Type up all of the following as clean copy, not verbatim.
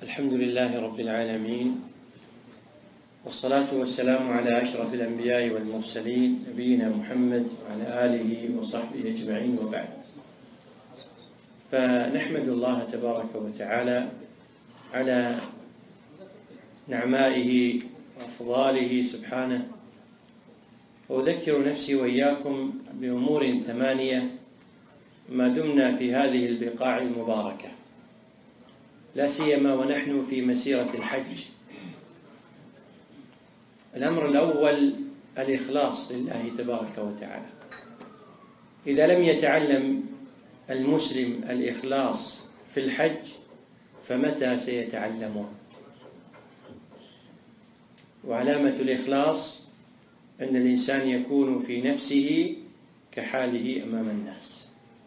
الحمد لله رب العالمين، والصلاة والسلام على أشرف الأنبياء والمرسلين نبينا محمد وعلى آله وصحبه أجمعين، وبعد. فنحمد الله تبارك وتعالى على نعمائه وأفضاله سبحانه، وأذكر نفسي وإياكم بأمور 8 ما دمنا في هذه البقاع المباركة، لا سيما ونحن في مسيرة الحج. الأمر الأول الإخلاص لله تبارك وتعالى. إذا لم يتعلم المسلم الإخلاص في الحج فمتى سيتعلمه؟ وعلامة الإخلاص أن الإنسان يكون في نفسه كحاله أمام الناس.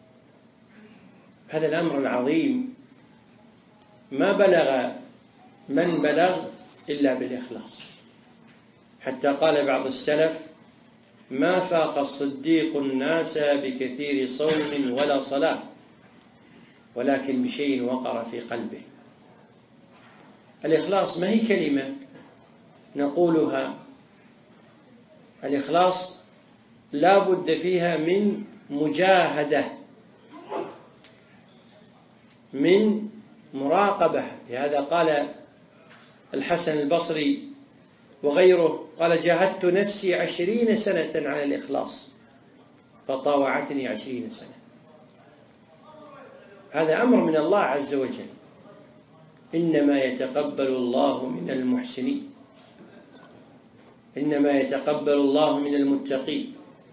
هذا الأمر العظيم ما بلغ من بلغ إلا بالإخلاص، حتى قال بعض السلف: ما فاق الصديق الناس بكثير صوم ولا صلاة، ولكن بشيء وقر في قلبه. الإخلاص ما هي كلمة نقولها، الإخلاص لا بد فيها من مجاهدة، من مراقبة. لهذا قال الحسن البصري وغيره، قال: جاهدت نفسي 20 سنة على الإخلاص فطاوعتني 20 سنة. هذا أمر من الله عز وجل، إنما يتقبل الله من المحسنين، إنما يتقبل الله من المتقين.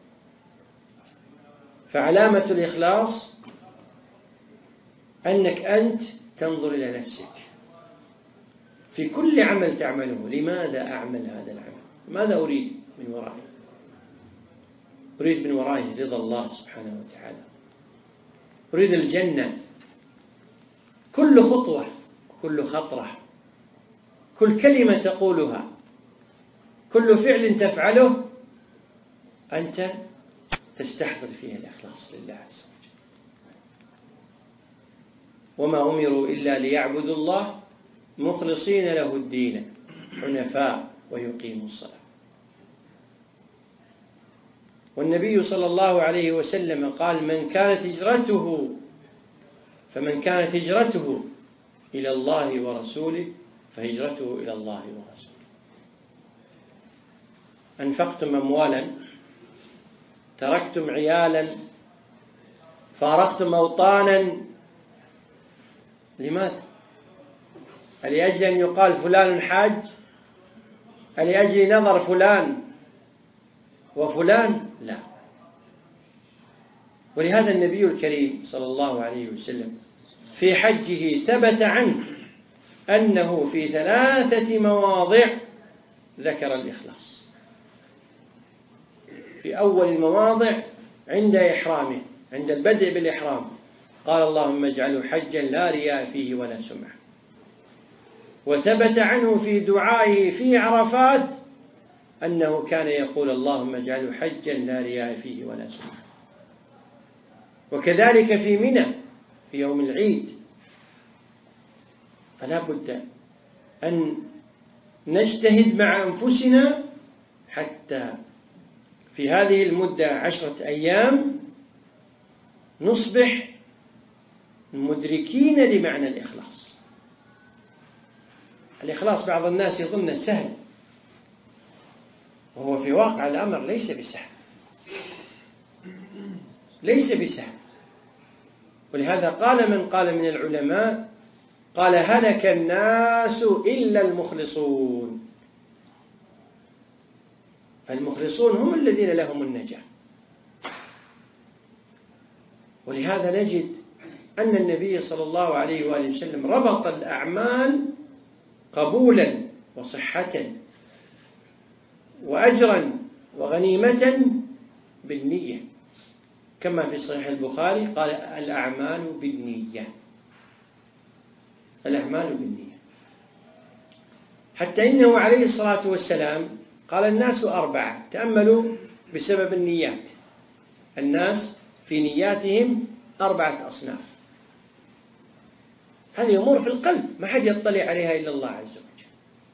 فعلامة الإخلاص أنك أنت تنظر إلى نفسك في كل عمل تعمله. لماذا أعمل هذا العمل؟ ماذا أريد من ورائه؟ أريد من ورائه رضا الله سبحانه وتعالى، أريد الجنة. كل خطوة، كل خطرة، كل كلمة تقولها، كل فعل تفعله، أنت تستحضر فيه الإخلاص لله عز وجل. وما أمروا إلا ليعبدوا الله مخلصين له الدين حنفاء ويقيموا الصلاة. والنبي صلى الله عليه وسلم قال: فمن كانت هجرته إلى الله ورسوله فهجرته إلى الله ورسوله. أنفقتم أموالا، تركتم عيالا، فارقتم أوطانا، لماذا؟ ألأجل أن يقال فلان حاج؟ ألأجل نظر فلان وفلان؟ لا. ولهذا النبي الكريم صلى الله عليه وسلم في حجه ثبت عنه أنه في 3 مواضع ذكر الإخلاص. في أول المواضع عند إحرامه، عند البدء بالإحرام، قال: اللهم اجعله حجا لا رياء فيه ولا سمعة. وثبت عنه في دعائه في عرفات أنه كان يقول: اللهم اجعله حجا لا رياء فيه ولا سمعة. وكذلك في منى في يوم العيد. فلا بد أن نجتهد مع أنفسنا حتى في هذه المدة 10 أيام نصبح مدركين لمعنى الإخلاص. الإخلاص بعض الناس يظن سهل، وهو في واقع الأمر ليس بسهل، ليس بسهل. ولهذا قال من قال من العلماء، قال: هلك الناس إلا المخلصون. فالمخلصون هم الذين لهم النجاة. ولهذا نجد أن النبي صلى الله عليه وآله وسلم ربط الأعمال قبولا وصحة وأجرا وغنيمة بالنية، كما في صحيح البخاري قال: الأعمال بالنية، الأعمال بالنية. حتى إنه عليه الصلاة والسلام قال: الناس 4. تأملوا بسبب النيات. الناس في نياتهم 4 أصناف. هذه أمور في القلب ما حد يطلع عليها إلا الله عز وجل.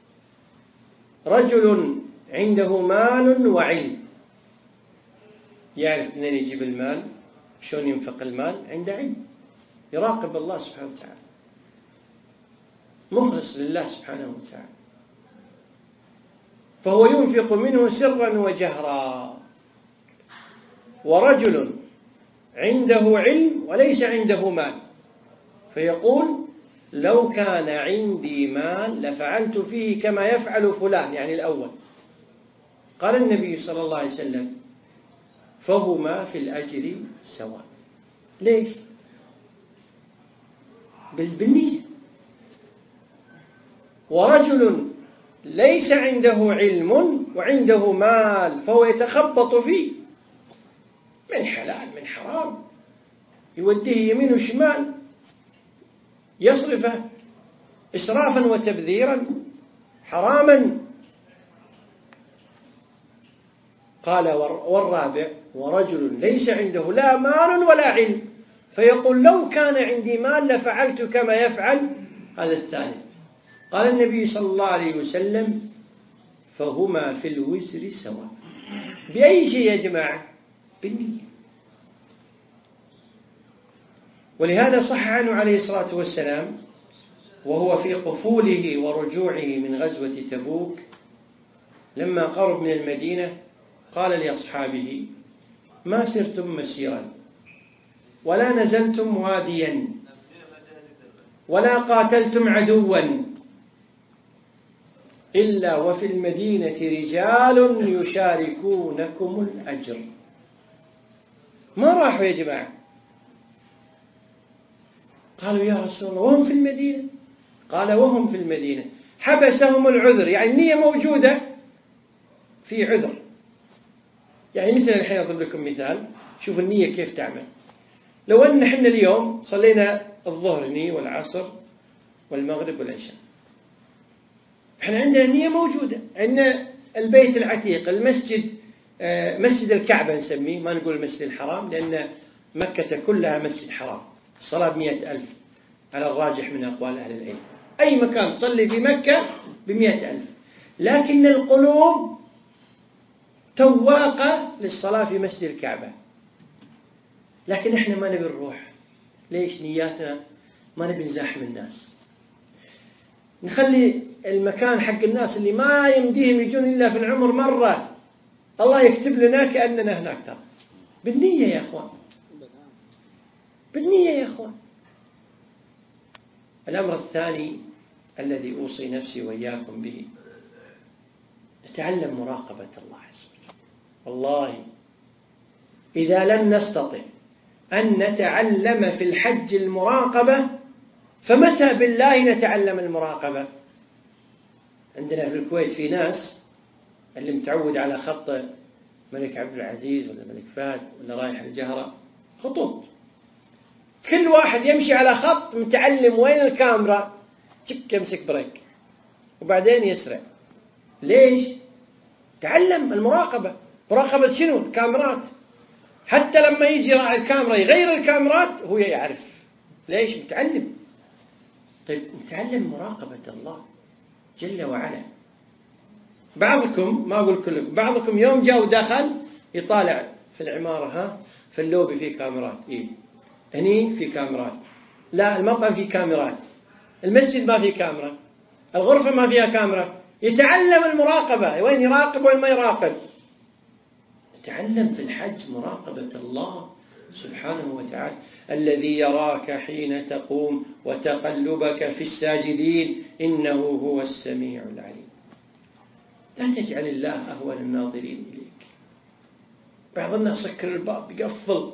رجل عنده مال وعلم، يعرف منين يجيب المال، شلون ينفق المال، عنده علم، يراقب الله سبحانه وتعالى، مخلص لله سبحانه وتعالى، فهو ينفق منه سرا وجهرا. ورجل عنده علم وليس عنده مال، فيقول لو كان عندي مال لفعلت فيه كما يفعل فلان، يعني الأول. قال النبي صلى الله عليه وسلم فهما في الأجر سواء. ليش؟ بالنية. ورجل ليس عنده علم وعنده مال فهو يتخبط فيه من حلال من حرام، يوديه يمين وشمال، يصرفه إسرافا وتبذيرا حراما. قال والرابع ورجل ليس عنده لا مال ولا علم فيقول لو كان عندي مال لفعلت كما يفعل هذا الثالث. قال النبي صلى الله عليه وسلم فهما في الوزر سواء. بأي شيء يا جماعة؟ بالنية. ولهذا صح عنه عليه الصلاة والسلام وهو في قفوله ورجوعه من غزوة تبوك لما قرب من المدينة قال لأصحابه ما سرتم مسيرا ولا نزلتم واديا ولا قاتلتم عدوا إلا وفي المدينة رجال يشاركونكم الأجر. ما راحوا يا جماعة؟ قالوا يا رسول الله وهم في المدينة؟ قال وهم في المدينة حبسهم العذر، يعني النية موجودة في عذر. يعني مثل الحين أضرب لكم مثال، شوف النية كيف تعمل. لو أن احنا اليوم صلينا الظهر هني والعصر والمغرب والعشاء، احنا عندنا النية موجودة أن البيت العتيق المسجد مسجد الكعبة نسميه، ما نقول المسجد الحرام لأن مكة كلها مسجد حرام، الصلاة 100,000 على الراجح من أقوال أهل العلم، أي مكان تصلي في مكة 100,000، لكن القلوب تواقة للصلاة في مسجد الكعبة. لكن احنا ما نبي نروح. ليش؟ نياتنا ما نبي نزاحم الناس، نخلي المكان حق الناس اللي ما يمديهم يجون إلا في العمر مرة، الله يكتب لنا كأننا هناك. ترى بالنية يا أخوان، بالنية يا أخوان. الأمر الثاني الذي أوصي نفسي وإياكم به، نتعلم مراقبة الله عز وجل. والله إذا لم نستطع أن نتعلم في الحج المراقبة فمتى بالله نتعلم المراقبة؟ عندنا في الكويت في ناس اللي متعود على خط ملك عبد العزيز ولا ملك فهد ولا رايح الجهرة، خطوط، كل واحد يمشي على خط متعلم وين الكاميرا، تك يمسك بريك وبعدين يسرع. ليش؟ تعلم المراقبة. مراقبة شنو؟ الكاميرات. حتى لما يجي راعي الكاميرا يغير الكاميرات هو يعرف. ليش؟ متعلم. طيب نتعلم مراقبة الله جل وعلا. بعضكم، ما أقول كلكم، بعضكم يوم جاء ودخل يطالع في العمارة، ها في اللوبي في كاميرات، إيه هني في كاميرات، لا المطعم في كاميرات، المسجد ما في كاميرا، الغرفة ما فيها كاميرا. يتعلم المراقبة، وين يراقب وين ما يراقب. يتعلم في الحج مراقبة الله سبحانه وتعالى، الذي يراك حين تقوم وتقلبك في الساجدين إنه هو السميع العليم. لا تجعل الله أهون الناظرين إليك. بعض الناس سكر الباب يقفل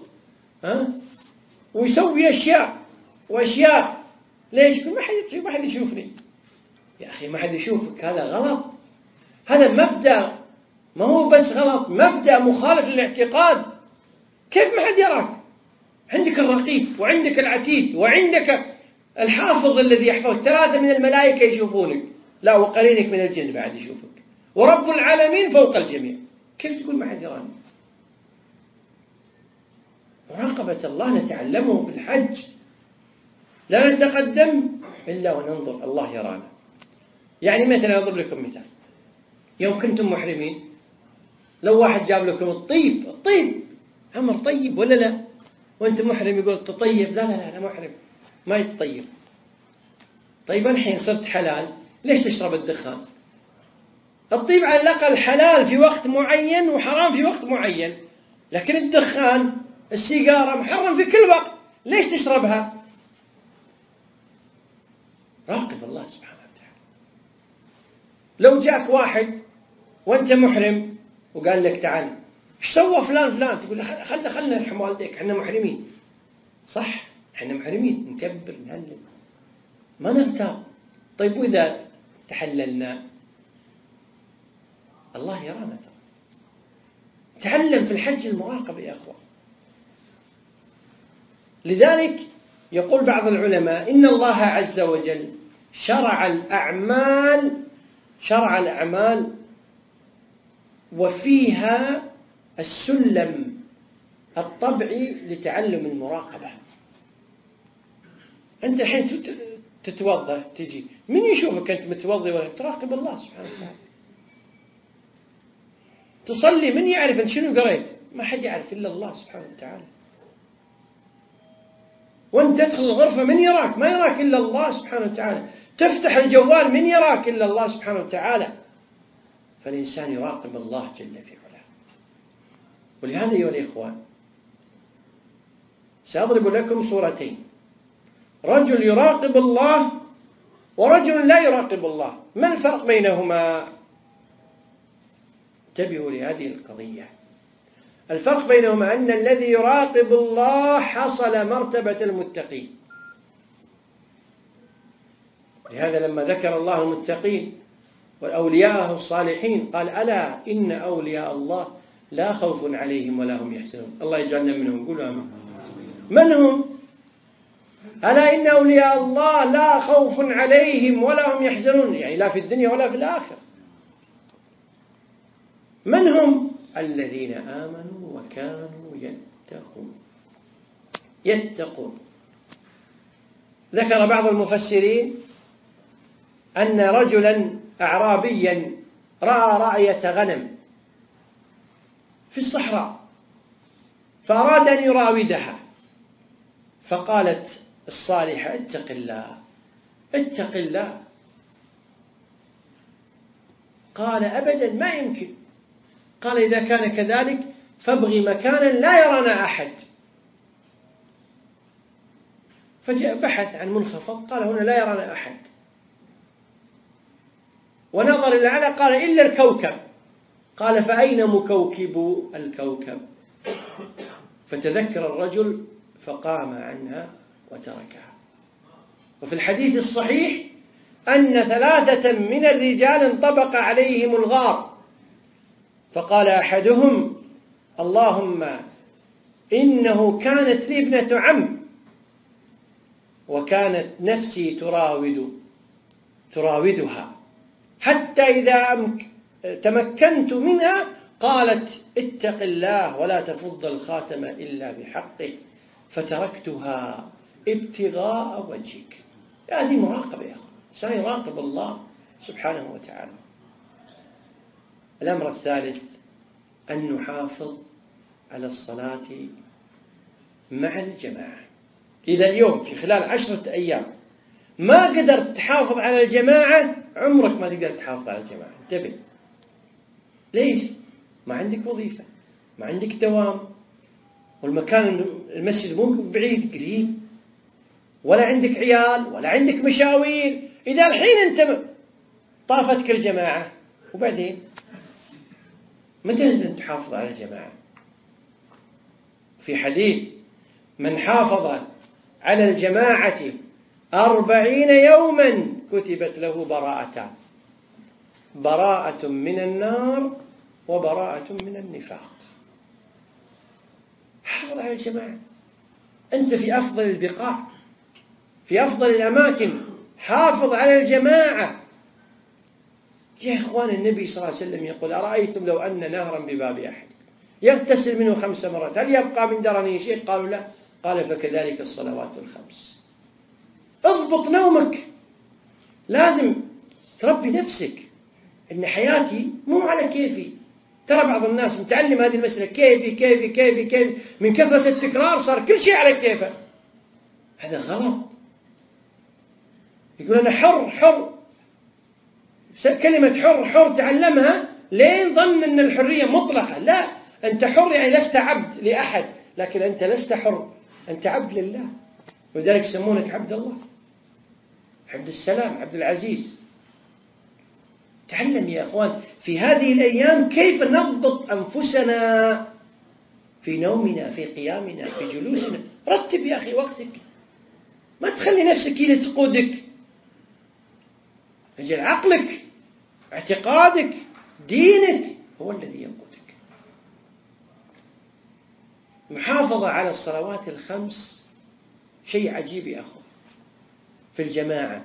ويسوي أشياء وأشياء. ليش؟ ما حد يشوفني. يا أخي ما حد يشوفك، هذا غلط. هذا مبدأ، ما هو بس غلط، مبدأ مخالف للاعتقاد. كيف ما حد يراك؟ عندك الرقيب وعندك العتيد وعندك الحافظ الذي يحفظك، 3 من الملائكة يشوفونك، لا وقرينك من الجن بعد يشوفك، ورب العالمين فوق الجميع. كيف تقول ما حد يراني؟ مراقبة الله نتعلمه في الحج. لا نتقدم إلا وننظر الله يرانا. يعني مثلا أضرب لكم مثال، يوم كنتم محرمين لو واحد جاب لكم الطيب أمر طيب ولا لا؟ وأنت محرم يقول تطيب، لا أنا محرم ما يتطيب. طيب الحين صرت حلال، ليش تشرب الدخان؟ الطيب على الأقل حلال في وقت معين وحرام في وقت معين، لكن الدخان السيجارة محرم في كل وقت، ليش تشربها؟ راقب الله سبحانه وتعالى. لو جاك واحد وأنت محرم وقال لك تعال ايش سوى فلان، تقول له خلنا نرحم والديك، احنا محرمين. صح، احنا محرمين، نكبر نهلل ما نغتاب. طيب وإذا تحللنا الله يرانا ترى. تعلم في الحج المراقبة يا أخوان. لذلك يقول بعض العلماء إن الله عز وجل شرع الأعمال وفيها السلم الطبعي لتعلم المراقبة. أنت الحين تتوضأ تجي، من يشوفك أنت متوضي ولا تراقب الله سبحانه وتعالى. تصلي من يعرف أنت شنو قريت؟ ما حد يعرف إلا الله سبحانه وتعالى. وأنت تدخل الغرفة من يراك؟ ما يراك إلا الله سبحانه وتعالى. تفتح الجوال من يراك إلا الله سبحانه وتعالى. فالإنسان يراقب الله جل في علاه. ولهذا أيها الإخوان سأضرب لكم صورتين، رجل يراقب الله ورجل لا يراقب الله. ما الفرق بينهما؟ انتبهوا لهذه القضية. الفرق بينهما أن الذي يراقب الله حصل مرتبة المتقين. لهذا لما ذكر الله المتقين والأولياء الصالحين قال ألا إن أولياء الله لا خوف عليهم ولا هم يحزنون. الله يجعلنا منهم، قولوا آمين. من هم؟ ألا إن أولياء الله لا خوف عليهم ولا هم يحزنون، يعني لا في الدنيا ولا في الآخرة. من هم؟ الذين آمنوا وكانوا يتقون. ذكر بعض المفسرين أن رجلا أعرابيا رأى رأية غنم في الصحراء فأراد أن يراودها، فقالت الصالحة اتق الله. قال أبدا ما يمكن. قال إذا كان كذلك فابغي مكانا لا يرانا أحد. فجاء بحث عن منخفض، قال هنا لا يرانا أحد. ونظر إلى الأعلى قال إلا الكوكب. قال فأين مكوكب الكوكب؟ فتذكر الرجل فقام عنها وتركها. وفي الحديث الصحيح أن 3 من الرجال انطبق عليهم الغار، فقال أحدهم اللهم إنه كانت لي ابنة عم وكانت نفسي تراودها حتى إذا تمكنت منها قالت اتق الله ولا تفض الخاتم إلا بحقه فتركتها ابتغاء وجهك. هذه مراقبة يا أخوان، سيراقب الله سبحانه وتعالى. الأمر الثالث أن نحافظ على الصلاة مع الجماعة. إذا اليوم في خلال 10 أيام ما قدرت تحافظ على الجماعة، عمرك ما تقدر تحافظ على الجماعة. انتبه. ليش؟ ما عندك وظيفة، ما عندك دوام، والمكان المسجد ممكن بعيد قريب، ولا عندك عيال ولا عندك مشاوير. إذا الحين أنت طافتك الجماعة وبعدين متى تحافظ على الجماعة؟ في حديث من حافظ على الجماعة 40 يوما كتبت له براءتان، براءة من النار وبراءة من النفاق. حافظ على الجماعة، أنت في أفضل البقاع، في أفضل الأماكن، حافظ على الجماعة. يا إخوان النبي صلى الله عليه وسلم يقول أرأيتم لو أن نهرا بباب أحد يغتسل منه 5 مرات هل يبقى من درنه شيء؟ قالوا لا. قال فكذلك الصلوات 5. اضبط نومك، لازم تربي نفسك إن حياتي مو على كيفي. ترى بعض الناس متعلم هذه المسألة كيفي كيفي كيفي كيفي، من كثرة التكرار صار كل شيء على كيفه. هذا غلط. يقول أنا حر حر، كلمة حر حر تعلمها لين ظن أن الحرية مطلقة. لا، أنت حر يعني لست عبد لأحد، لكن أنت لست حر، أنت عبد لله، ولذلك يسمونك عبد الله، عبد السلام، عبد العزيز. تعلم يا أخوان في هذه الأيام كيف نضبط أنفسنا في نومنا، في قيامنا، في جلوسنا. رتب يا أخي وقتك، ما تخلي نفسك هي اللي تقودك. أجل عقلك، اعتقادك، دينك هو الذي يقودك. محافظة على الصلوات الخمس شيء عجيب يا أخوان. في الجماعة،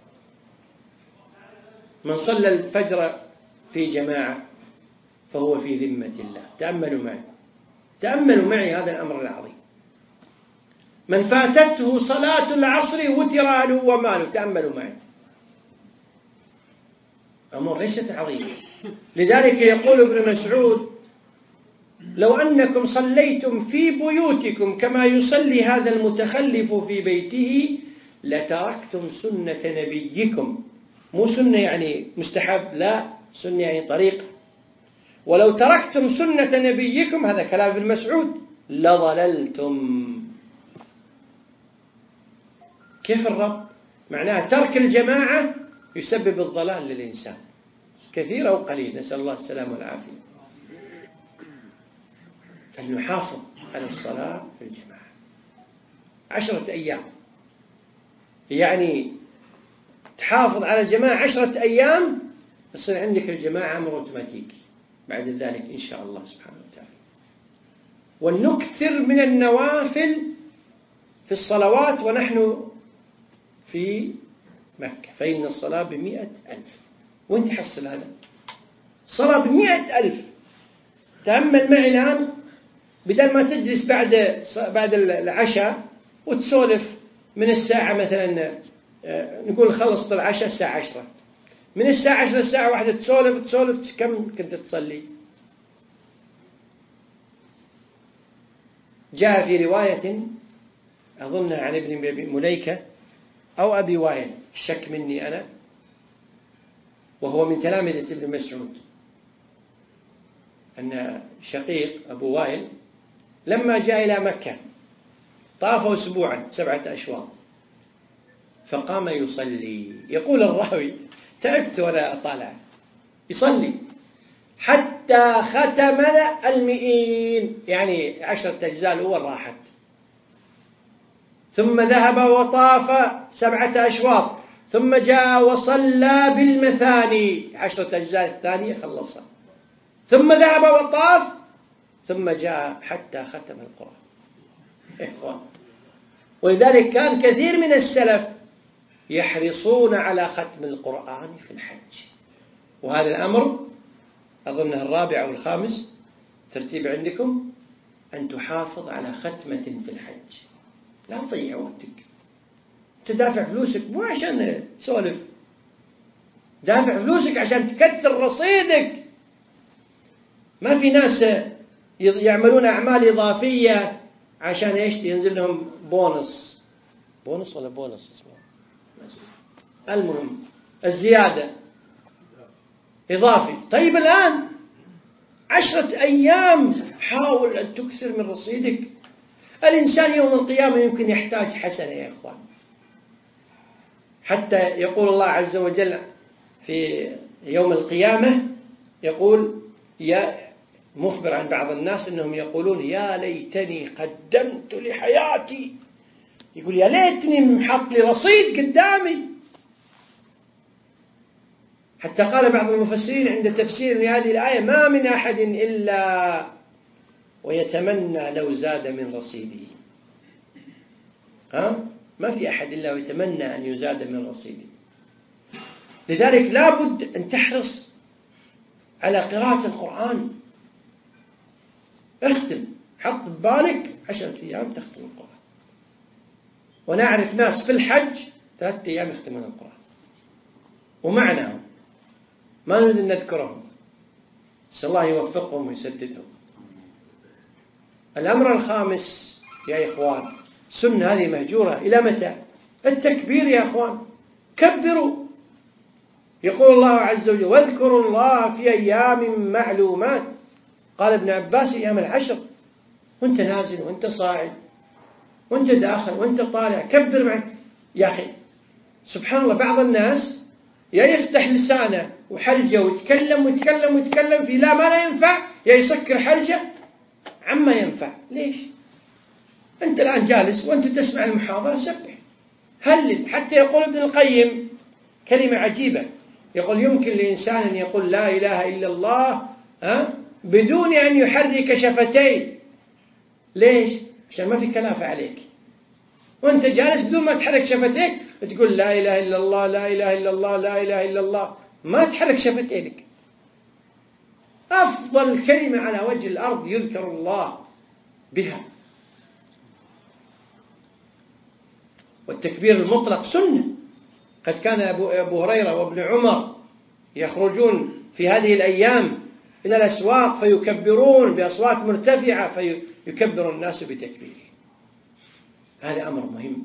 من صلى الفجر في جماعة فهو في ذمة الله. تأملوا معي، تأملوا معي هذا الأمر العظيم. من فاتته صلاة العصر وتر أهله وماله. تأملوا معي، أمر ليست عظيمة. لذلك يقول ابن مسعود: لو أنكم صليتم في بيوتكم كما يصلي هذا المتخلف في بيته لتركتم سنة نبيكم. مو سنة يعني مستحب، لا، سنة يعني طريقة. ولو تركتم سنة نبيكم، هذا كلام ابن مسعود، لضللتم. كيف الربط؟ معناها ترك الجماعة يسبب الضلال للإنسان، كثير أو قليل، نسأل الله السلامة والعافية. فلنحافظ على الصلاة في الجماعة 10 أيام، يعني تحافظ على الجماعة 10 أيام، يصير عندك الجماعة أمر أوتوماتيكي بعد ذلك إن شاء الله سبحانه وتعالى. ونكثر من النوافل في الصلوات ونحن في مكة، فإن الصلاة ب100,000. وين تحصل هذا؟ صلاة ب100,000. تأمل معي الآن، بدل ما تجلس بعد العشاء وتسولف من الساعة مثلا، نقول خلصت العشاء الساعة 10، من الساعة 10 للساعة 1 تسولف، كم كنت تصلي؟ جاء في رواية أظنها عن ابن مليكة أو أبي وائل، الشك مني أنا، وهو من تلامذة ابن مسعود، أن شقيق أبو وائل لما جاء إلى مكة طاف أسبوعا 7 أشواط، فقام يصلي. يقول الراوي: تعبت ولا أطالع، يصلي حتى ختم 100، يعني 10 أجزاء الأول راحت، ثم ذهب وطاف 7 أشواط، ثم جاء وصلى بالمثاني 10 أجزاء الثانية خلصها، ثم ذهب وطاف، ثم جاء حتى ختم القرآن. إخوان، ولذلك كان كثير من السلف يحرصون على ختم القرآن في الحج. وهذا الأمر أظنه الرابع أو الخامس ترتيب عندكم، أن تحافظ على ختمة في الحج. لا تضيع وقتك، تدافع فلوسك مو عشان تسولف، دافع فلوسك عشان تكثر رصيدك. ما في ناس يعملون أعمال إضافية عشان إيش؟ ينزل لهم بونص ولا بونص اسمه، المهم الزيادة إضافي. طيب الآن 10 أيام حاول أن تكثر من رصيدك. الإنسان يوم القيامة يمكن يحتاج حسنة يا إخوان، حتى يقول الله عز وجل في يوم القيامة، يقول يا مخبر عن بعض الناس أنهم يقولون: يا ليتني قدمت لحياتي. يقول يا ليتني محط لي رصيد قدامي. حتى قال بعض المفسرين عند تفسير لهذه الآية: ما من أحد إلا ويتمنى لو زاد من رصيده. ما في أحد إلا ويتمنى أن يزاد من رصيده. لذلك لا بد أن تحرص على قراءة القرآن. اختم، حط ببالك 10 أيام تختم القرآن. ونعرف ناس في الحج 3 أيام يختمون القرآن ومعناهم ما نريد أن نذكرهم، نسأل الله يوفقهم ويسددهم. الأمر الخامس يا إخوان، سنة هذه مهجورة إلى متى؟ التكبير يا إخوان، كبروا. يقول الله عز وجل واذكروا الله في أيام معلومات. قال ابن عباس أيام العشر، وانت نازل وانت صاعد وانت داخل وانت طالع كبر معك. يا أخي سبحان الله، بعض الناس يا يفتح لسانه وحلجه ويتكلم ويتكلم ويتكلم في ما لا ينفع، يا يسكر حلجه عما ينفع. ليش؟ أنت الآن جالس وأنت تسمع المحاضرة، سبح هلل. حتى يقول ابن القيم كلمة عجيبة، يقول يمكن لإنسان أن يقول لا إله إلا الله بدون أن يحرك شفتيه. ليش؟ عشان ما في كلافة عليك، وأنت جالس بدون ما تحرك شفتيك تقول لا إله إلا الله لا إله إلا الله لا إله إلا الله، ما تحرك شفتيك. أفضل كلمة على وجه الأرض يذكر الله بها. والتكبير المطلق سنة. قد كان أبو هريرة وابن عمر يخرجون في هذه الأيام إلى الأسواق فيكبرون بأصوات مرتفعة فيكبر الناس بتكبيره. هذا أمر مهم.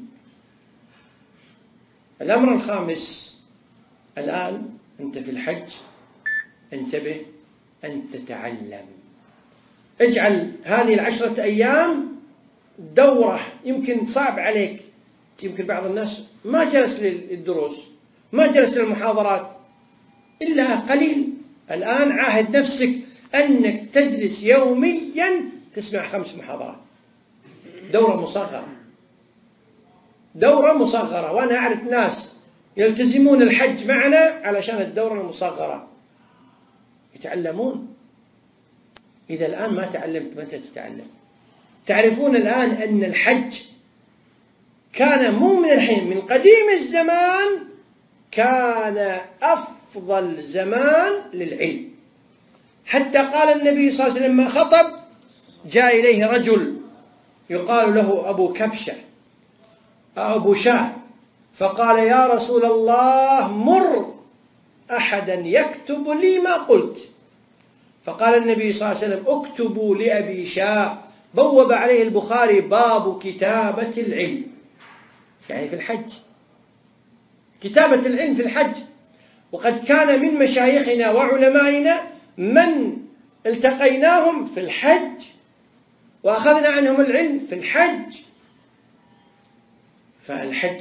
الأمر الخامس، الآن أنت في الحج، انتبه أن تتعلم. اجعل هذه 10 أيام دورة. يمكن صعب عليك، يمكن بعض الناس ما جلس للدروس، ما جلس للمحاضرات إلا قليل. الآن عاهد نفسك أنك تجلس يوميا تسمع 5 محاضرات، دورة مصغرة، دورة مصغرة. وأنا أعرف ناس يلتزمون الحج معنا علشان الدورة المصغرة، يتعلمون. إذا الآن ما تعلمت متى تتعلم؟ تعرفون الآن أن الحج كان مو من الحين، من قديم الزمان كان أفضل زمان للعلم. حتى قال النبي صلى الله عليه وسلم لما خطب جاء إليه رجل يقال له أبو كبشة أو أبو شاه، فقال يا رسول الله مر أحدا يكتب لي ما قلت. فقال النبي صلى الله عليه وسلم اكتبوا لأبي شاه. بوب عليه البخاري باب كتابة العلم، يعني في الحج، كتابة العلم في الحج. وقد كان من مشايخنا وعلمائنا من التقيناهم في الحج وأخذنا عنهم العلم في الحج. فالحج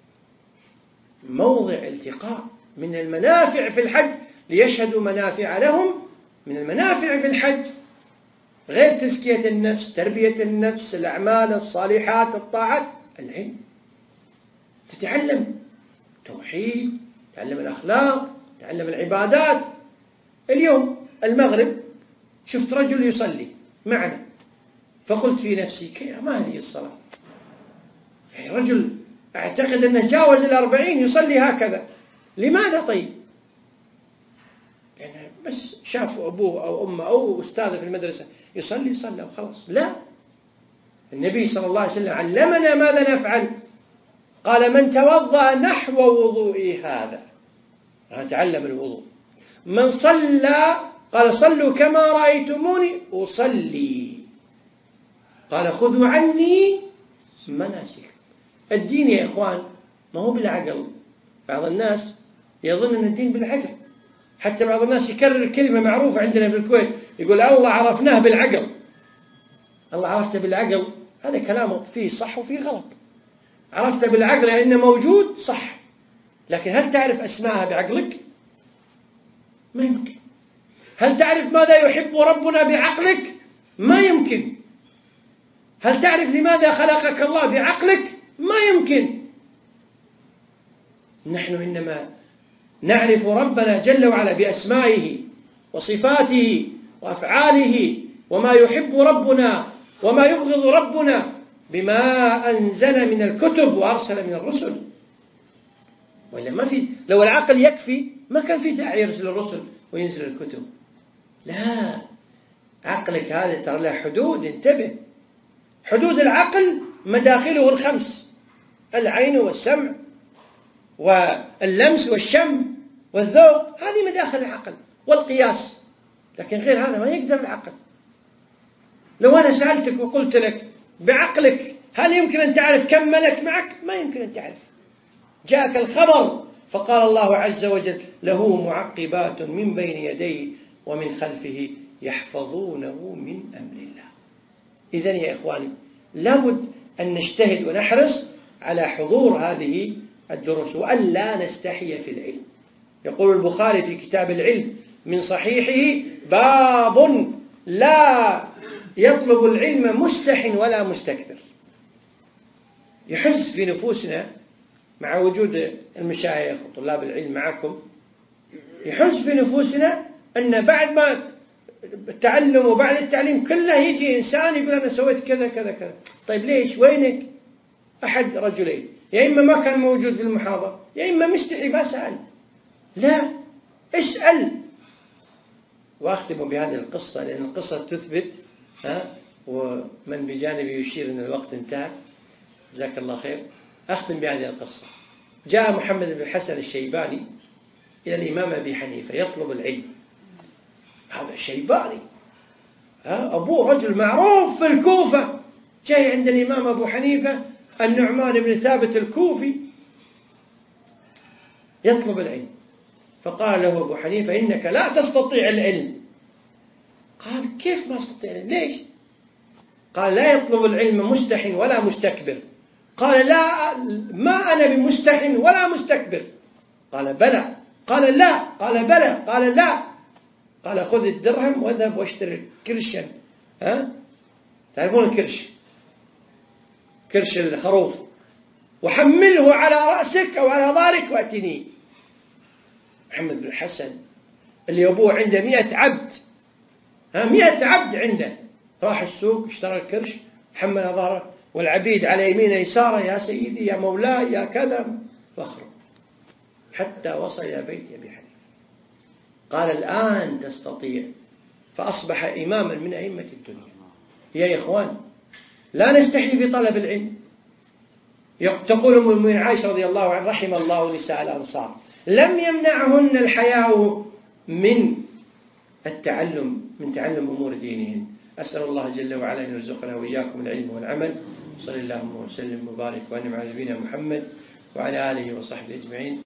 موضع التقاء من المنافع في الحج، ليشهدوا منافع لهم من المنافع في الحج، غير تزكية النفس، تربية النفس، الأعمال الصالحات، الطاعات، العلم. تتعلم توحيد، تتعلم الأخلاق، تتعلم العبادات. اليوم المغرب شفت رجل يصلي معنا، فقلت في نفسي ما هذه الصلاة؟ يعني رجل أعتقد أنه جاوز 40 يصلي هكذا، لماذا طيب؟ يعني بس شافوا أبوه أو أمه أو أستاذه في المدرسة يصلي صلى وخلاص. لا، النبي صلى الله عليه وسلم علمنا ماذا نفعل. قال من توضأ نحو وضوئي هذا، نتعلم الوضوء. من صلى قال صلوا كما رأيتموني أصلي. قال خذوا عني مناسك. الدين يا إخوان ما هو بالعقل. بعض الناس يظن أن الدين بالعقل. حتى بعض الناس يكرر كلمة معروفة عندنا في الكويت، يقول الله عرفناه بالعقل. الله عرفته بالعقل، هذا كلامه فيه صح وفيه غلط. عرفت بالعقل لأنه موجود صح، لكن هل تعرف أسماءها بعقلك؟ ما يمكن. هل تعرف ماذا يحب ربنا بعقلك؟ ما يمكن. هل تعرف لماذا خلقك الله بعقلك؟ ما يمكن. نحن إنما نعرف ربنا جل وعلا بأسمائه وصفاته وأفعاله، وما يحب ربنا وما يبغض ربنا بما أنزل من الكتب وأرسل من الرسل. وإلا ما في، لو العقل يكفي ما كان في داعي يرسل الرسل وينزل الكتب. لا، عقلك هذا ترى له حدود. انتبه، حدود العقل مداخله 5: العين والسمع واللمس والشم والذوق، هذه مداخل العقل والقياس، لكن غير هذا ما يقدر العقل. لو أنا سألتك وقلت لك بعقلك هل يمكن أن تعرف كم ملك معك؟ ما يمكن أن تعرف. جاءك الخبر فقال الله عز وجل له معقبات من بين يديه ومن خلفه يحفظونه من أمر الله. إذن يا إخواني لابد أن نجتهد ونحرص على حضور هذه الدروس وألا نستحي في العلم. يقول البخاري في كتاب العلم من صحيحه: باب لا يطلب العلم مستح ولا مستكبر. يحس في نفوسنا مع وجود المشايخ وطلاب العلم معكم، يحس في نفوسنا أن بعد ما التعلم وبعد التعليم كله يجي إنسان يقول أنا سويت كذا كذا كذا. طيب ليش؟ وينك؟ أحد رجلين، يا إما ما كان موجود في المحاضرة، يا إما مستحي ما سأل. لا، اسأل. وأختم بهذه القصة لأن القصة تثبت ومن بجانبي يشير أن الوقت انتهى، جزاك الله خير. أختم بهذه القصة. جاء محمد بن الحسن الشيباني إلى الإمام أبي حنيفة يطلب العلم. هذا الشيباني أبوه رجل معروف في الكوفة، جاي عند الإمام أبو حنيفة النعمان بن ثابت الكوفي يطلب العلم. فقال له أبو حنيفة: إنك لا تستطيع العلم. قال: كيف ما أستطيع العلم؟ ليش؟ قال: لا يطلب العلم مستح ولا مستكبر. قال: لا، ما أنا بمستح ولا مستكبر. قال: بلى. قال: لا. قال: بلى. قال: لا. قال: خذ الدرهم واذهب واشتري كرشا. تعرفون الكرش؟ كرش الخروف، وحمله على رأسك أو على ظهرك وأتني. محمد بن الحسن اللي أبوه عنده 100 عبد، 100 عبد عنده، راح السوق اشترى الكرش، حمل ظهره، والعبيد على يمينه يساره: يا سيدي، يا مولاي، يا كذا، فخر، حتى وصل إلى بيت أبي حنيفة. قال: الآن تستطيع. فأصبح إماما من أئمة الدنيا. يا إخوان لا نستحي في طلب العلم. تقول أم المؤمنين عائشة رضي الله عنها: رحم الله نساء الأنصار لم يمنعهن الحياء من التعلم، من تعلم أمور دينهن. أسأل الله جل وعلا أن يرزقنا وإياكم العلم والعمل. صلى الله وسلم وبارك وأنعم على نبينا محمد وعلى آله وصحبه أجمعين.